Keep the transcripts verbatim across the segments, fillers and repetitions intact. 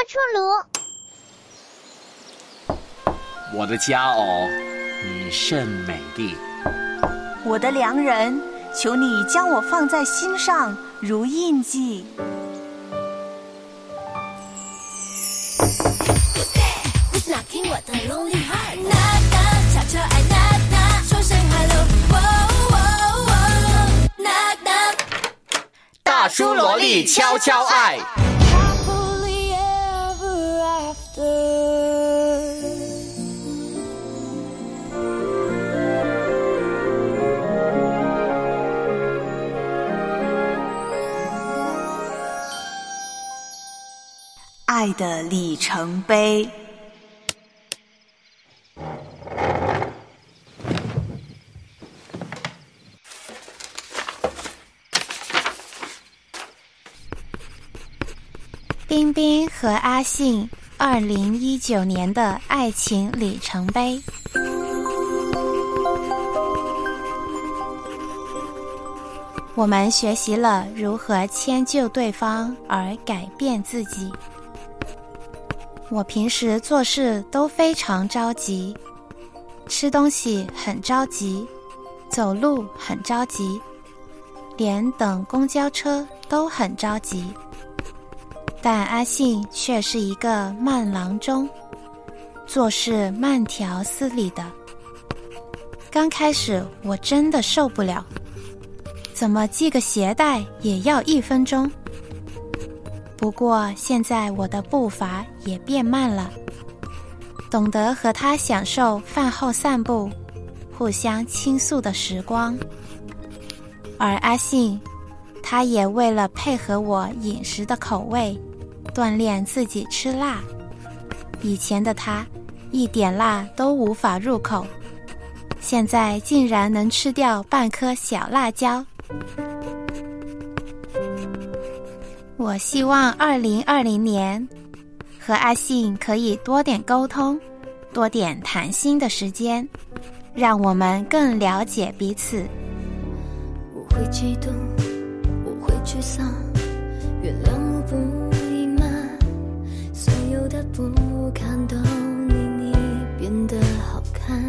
出炉。 我的佳偶，你甚美丽。 我的良人，求你将我放在心上，如印记。 我的 lonely heart， 呐呐，悄悄爱，呐呐，说声 hello， 喔喔喔，呐呐。 大叔萝莉悄悄爱。 Happily ever after。 爱的里程碑。 彬彬和阿信二零一九年的爱情里程碑。我们学习了如何迁就对方而改变自己。我平时做事都非常着急，吃东西很着急，走路很着急，连等公交车都很着急。但阿信却是一个慢郎中，做事慢条斯理的。刚开始我真的受不了，怎么系个鞋带也要一分钟？不过现在我的步伐也变慢了，懂得和他享受饭后散步，互相倾诉的时光。而阿信，他也为了配合我饮食的口味，锻炼自己吃辣。以前的他一点辣都无法入口，现在竟然能吃掉半颗小辣椒。我希望二零二零年和阿信可以多点沟通，多点谈心的时间，让我们更了解彼此。 我会激动，我会沮丧，原谅我不隐瞒，所有的不堪都令你变得好看。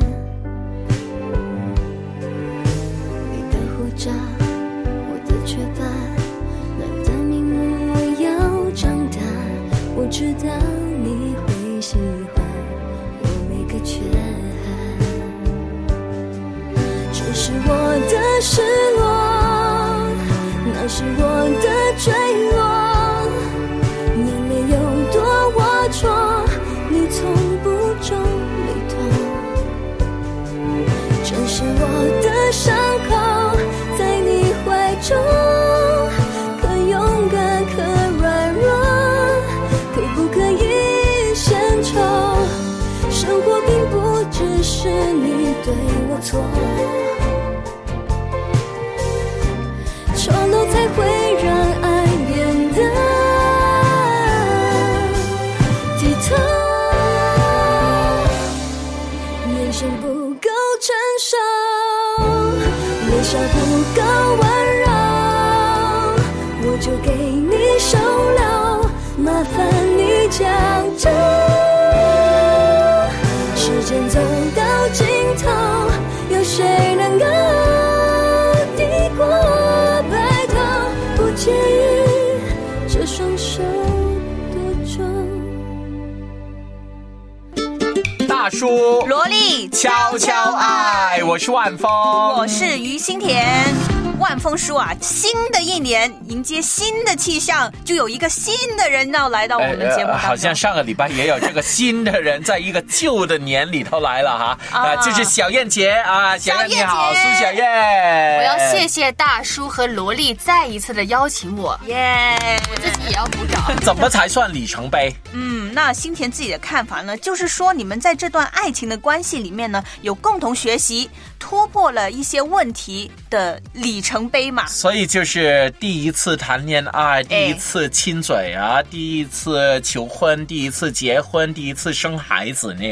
你的胡渣，我的雀斑，难得明目要长大，我知道你会喜欢我每个缺憾。只是我的失落，那是我的坠落，眼泪有多龌龊，你从不中离脱。这是我的伤口，在你怀中，可勇敢可软弱，可不可以献丑？生活并不只是你对我错，错漏才会让爱变得剔透。眼神不够成熟，微笑不够温柔，我就给你收留，麻烦你将就。时间走到尽头，有谁能够抵过？不介意这双手多重。 大叔萝莉悄悄爱，我是万峰， 我是于心田。万峰叔啊，新的一年迎接新的气象，就有一个新的人要来到我们节目当中、呃、 好像上个礼拜也有这个新的人在一个旧的年里头来了哈啊、呃，就是小燕姐啊，小燕你好，苏小燕。 我要谢谢大叔和萝莉再一次的邀请我， 耶、yeah ！ 我自己也要鼓掌。 怎么才算里程碑？ 嗯，那心田自己的看法呢，就是说你们在这段爱情的关系里面呢，有共同学习，突破了一些问题的里程碑嘛。 所以就是第一次谈恋爱，第一次亲嘴啊、哎、第一次求婚，第一次结婚，第一次生孩子那样。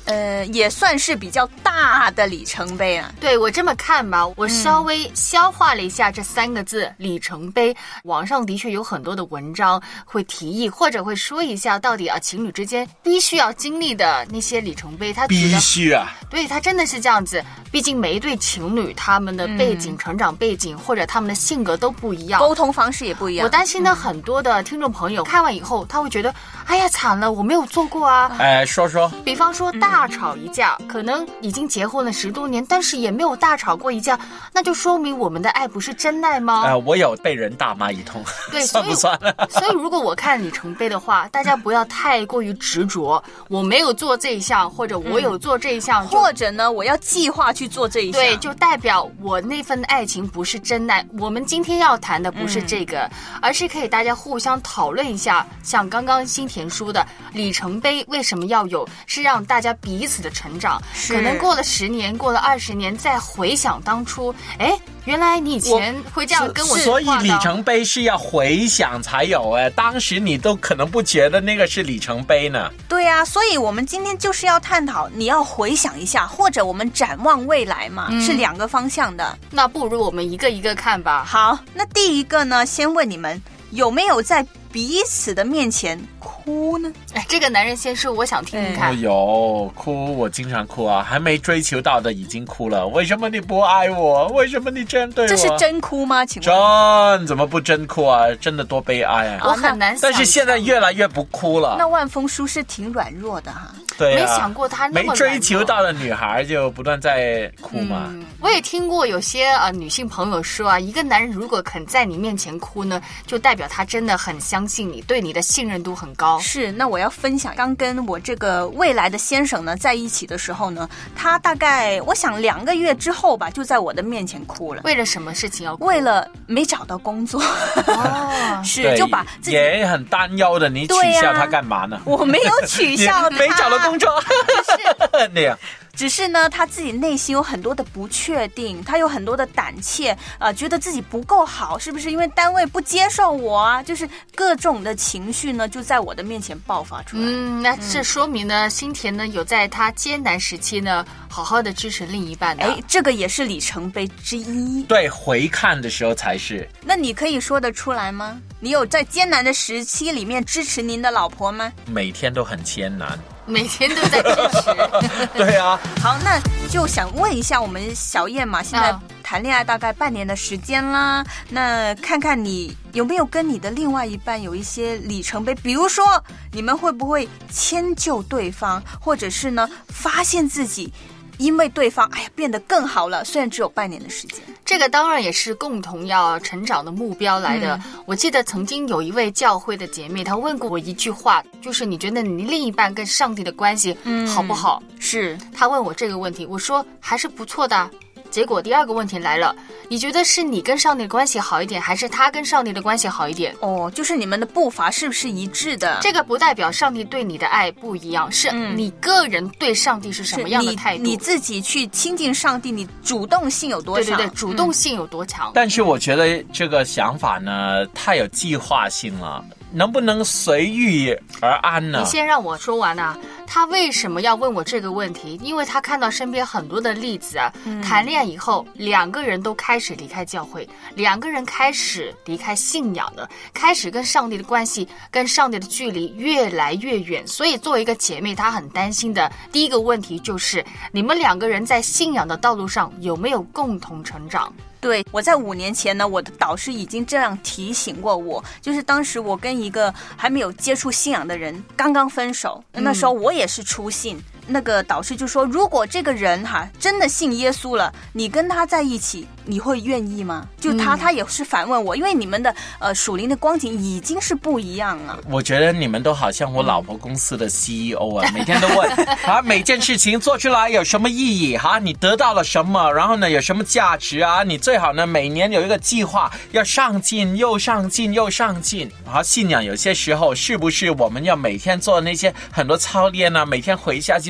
呃，也算是比较大的里程碑啊。 对，我这么看吧，我稍微消化了一下这三个字、嗯、里程碑。网上的确有很多的文章会提议，或者会说一下到底啊情侣之间必须要经历的那些里程碑。它必须啊， 对，它真的是这样子。毕竟每一对情侣他们的背景、嗯、成长背景或者他们的性格都不一样， 沟通方式也不一样。 我担心呢，很多的听众朋友、嗯、看完以后他会觉得，哎呀惨了，我没有做过啊。 哎，说说， 比方说大吵一架、嗯、可能已经结婚了十多年，但是也没有大吵过一架，那就说明我们的爱不是真爱吗？ 呃，我有被人大骂一通， 对， 算不算？ 所以如果我看里程碑的话，大家不要太过于执着，我没有做这一项，或者我有做这一项、嗯、 或者呢我要计划去做这一项， 对，就代表我那份爱情不是真爱。我们今天要谈的不是这个、嗯、而是可以大家互相讨论一下，像刚刚新田说的里程碑为什么要有，是让大家彼此的成长。可能过了十年过了二十年再回想当初，哎，原来你以前会这样跟我说。 所以里程碑是要回想才有哎，当时你都可能不觉得那个是里程碑呢。 对啊，所以我们今天就是要探讨，你要回想一下，或者我们展望未来嘛、嗯、是两个方向的。 那不如我们一个一个看吧。 好，那第一个呢，先问你们有没有在彼此的面前哭呢？ 哎，这个男人先说，我想听听看。 哎呦，哭，我经常哭啊，还没追求到的已经哭了。为什么你不爱我？为什么你这样对我？ 这是真哭吗？请问真，怎么不真哭啊？真的多悲哀啊！ 我很难想， 但是现在越来越不哭了。 那万峰叔是挺软弱的哈。 对啊， 没想过他那么没追求到的女孩就不断在哭嘛。 嗯、我也听过有些呃女性朋友说啊，一个男人如果肯在你面前哭呢，就代表他真的很相信你，对你的信任度很高。 是，那我要分享，刚跟我这个未来的先生呢在一起的时候呢，他大概我想两个月之后吧，就在我的面前哭了。 为了什么事情要哭？ 为了没找到工作。哦，是，就把自己也很担忧的。你取笑他干嘛呢？ 啊、我没有取笑他， 没找到工作。 是那样。 只是呢，他自己内心有很多的不确定，他有很多的胆怯，呃，觉得自己不够好，是不是因为单位不接受我啊？就是各种的情绪呢，就在我的面前爆发出来。 嗯，那这说明呢，新田呢有在他艰难时期呢，好好的支持另一半的。 哎，这个也是里程碑之一。 对，回看的时候才是。 那你可以说得出来吗？你有在艰难的时期里面支持您的老婆吗？ 每天都很艰难。 每天都在支持。 对啊。 好，那就想问一下我们小燕嘛，现在谈恋爱大概半年的时间啦，那看看你有没有跟你的另外一半有一些里程碑，比如说你们会不会迁就对方，或者是呢发现自己因为对方哎呀变得更好了，虽然只有半年的时间。 这个当然也是共同要成长的目标来的、嗯、我记得曾经有一位教会的姐妹，她问过我一句话，就是你觉得你另一半跟上帝的关系好不好、 嗯、是， 她问我这个问题，我说还是不错的。结果第二个问题来了，你觉得是你跟上帝的关系好一点，还是他跟上帝的关系好一点？ 哦，就是你们的步伐是不是一致的？ 这个不代表上帝对你的爱不一样，是你个人对上帝是什么样的态度， 你, 你自己去亲近上帝，你主动性有多强？ 对对对，主动性有多强、嗯、 但是我觉得这个想法呢太有计划性了，能不能随遇而安呢？ 你先让我说完啊。他为什么要问我这个问题？因为他看到身边很多的例子啊，嗯、谈恋爱以后两个人都开始离开教会，两个人开始离开信仰了，开始跟上帝的关系跟上帝的距离越来越远。所以作为一个姐妹，她很担心的第一个问题就是你们两个人在信仰的道路上有没有共同成长。 对，我在五年前呢，我的导师已经这样提醒过我，就是当时我跟一个还没有接触信仰的人刚刚分手，那时候我也是初信、嗯、那个导师就说，如果这个人哈真的信耶稣了，你跟他在一起你会愿意吗？就他、嗯、他也是反问我，因为你们的呃属灵的光景已经是不一样了。 我觉得你们都好像我老婆公司的 C E O 啊，每天都问啊，每件事情做出来有什么意义哈、啊？你得到了什么？然后呢有什么价值啊？你最好呢每年有一个计划，要上进又上进又上进。啊，信仰有些时候是不是我们要每天做那些很多操练啊，每天回家就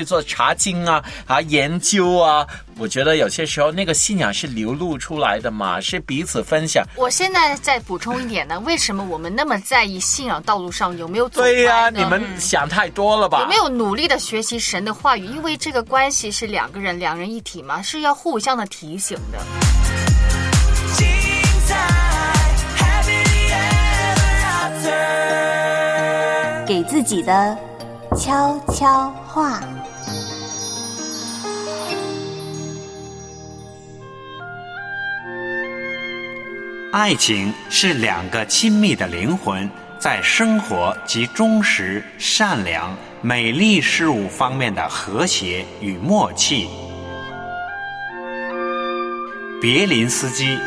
做查经啊啊研究啊。我觉得有些时候那个信仰是流露出来的嘛，是彼此分享。 我现在再补充一点呢，为什么我们那么在意信仰道路上有没有走歪呢？ 对呀、啊，你们想太多了吧？ 有没有努力的学习神的话语？因为这个关系是两个人，两人一体嘛，是要互相的提醒的。 给自己的悄悄话。 爱情是两个亲密的灵魂在生活及忠实、善良、美丽事物方面的和谐与默契。别林斯基。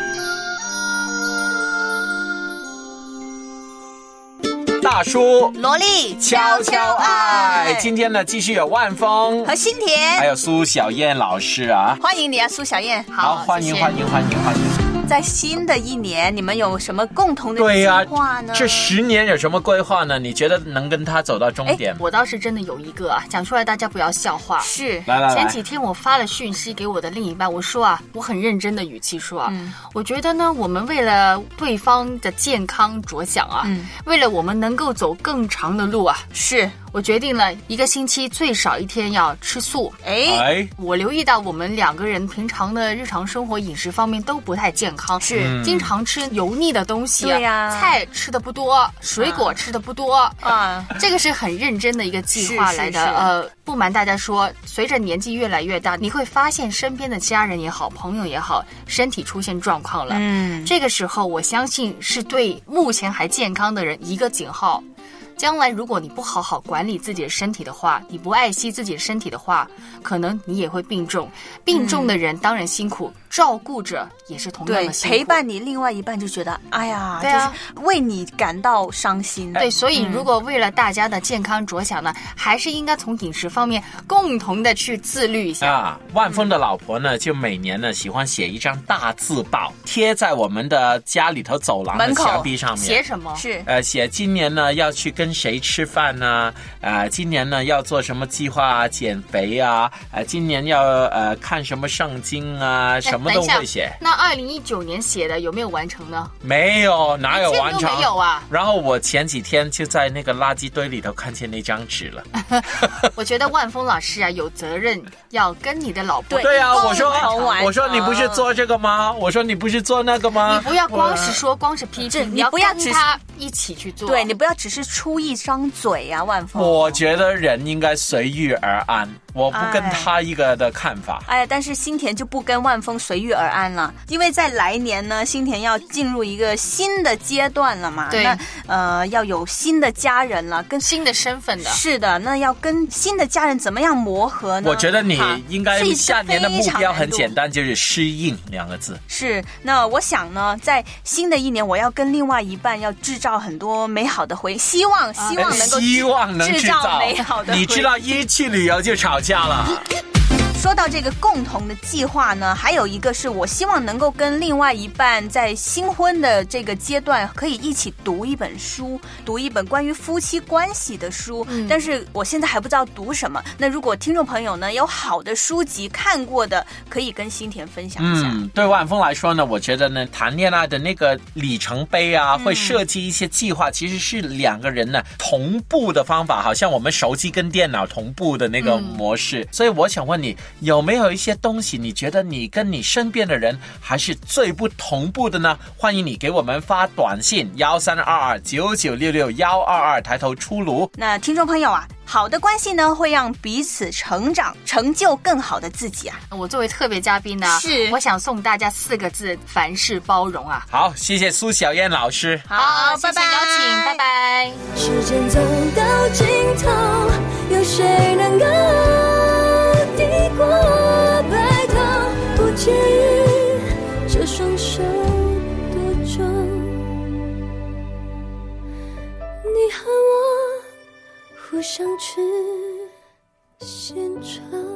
大叔萝莉悄悄爱，今天呢继续有万峰和新田， 还有苏小燕老师啊， 欢迎你啊，苏小燕。 好，欢迎欢迎欢迎欢迎。 在新的一年，你们有什么共同的计划呢？ 这十年有什么规划呢？你觉得能跟他走到终点？ 我倒是真的有一个啊，讲出来大家不要笑话。 是， 来来来， 前几天我发了讯息给我的另一半，我说啊，我很认真的语气说啊，嗯、我觉得呢，我们为了对方的健康着想啊，嗯、为了我们能够走更长的路啊， 是。 我决定了一个星期最少一天要吃素。 哎， 我留意到我们两个人平常的日常生活饮食方面都不太健康， 是、 嗯、经常吃油腻的东西， 对呀、 啊，菜吃的不多，水果吃的不多啊， 这个是很认真的一个计划来的。 是是是呃，不瞒大家说，随着年纪越来越大，你会发现身边的家人也好，朋友也好，身体出现状况了。 嗯， 这个时候我相信是对目前还健康的人一个警号。将来如果你不好好管理自己的身体的话，你不爱惜自己的身体的话，可能你也会病重。病重的人当然辛苦，嗯、照顾者也是同样的辛苦。 陪伴你另外一半就觉得，哎呀， 对啊， 就是为你感到伤心。 对，所以如果为了大家的健康着想呢，嗯、还是应该从饮食方面共同的去自律一下啊。万峰的老婆呢，就每年呢喜欢写一张大字报，贴在我们的家里头走廊的墙壁上面。 写什么？ 是呃，写今年呢要去跟谁吃饭呢、啊？呃，今年呢要做什么计划啊？减肥啊？呃，今年要呃看什么圣经啊？什么都会写。 那二零一九年写的有没有完成呢？ 没有，哪有完成？ 没有啊。 然后我前几天就在那个垃圾堆里头看见那张纸了。 我觉得万峰老师啊有责任要跟你的老婆对啊，我说我说你不是做这个吗？我说你不是做那个吗？ 你不要光是说，光是批评， 你不要跟他一起去做。 对，你不要只是出一张嘴啊，万峰。 我觉得人应该随遇而安，我不跟他一个的看法。 哎呀，但是新田就不跟万峰随遇而安了，因为在来年呢，新田要进入一个新的阶段了嘛。 对， 那呃要有新的家人了，跟新的身份的。 是的，那要跟新的家人怎么样磨合呢？ 我觉得你应该下年的目标很简单，就是适应两个字。 是，那我想呢，在新的一年，我要跟另外一半要制造很多美好的回忆，希望希望能够希望能制造美好的回忆。 你知道一去旅游就吵架了。 说到这个共同的计划呢，还有一个是我希望能够跟另外一半在新婚的这个阶段可以一起读一本书，读一本关于夫妻关系的书、嗯、但是我现在还不知道读什么。那如果听众朋友呢有好的书籍看过的，可以跟新田分享一下。 嗯，对万峰来说呢，我觉得呢谈恋爱的那个里程碑啊、嗯、会设计一些计划，其实是两个人呢同步的方法，好像我们手机跟电脑同步的那个模式、嗯、所以我想问你，有没有一些东西你觉得你跟你身边的人还是最不同步的呢？欢迎你给我们发短信幺三二二九九六六幺二二，抬头出炉。 那听众朋友啊，好的关系呢会让彼此成长，成就更好的自己啊。 我作为特别嘉宾呢， 是我想送大家四个字：凡事包容啊。 好，谢谢苏小燕老师。 好， 谢谢邀请，拜拜。 时间走到尽头，有谁能够抵过白头？不介意这双手多重，你和我互相去献唱。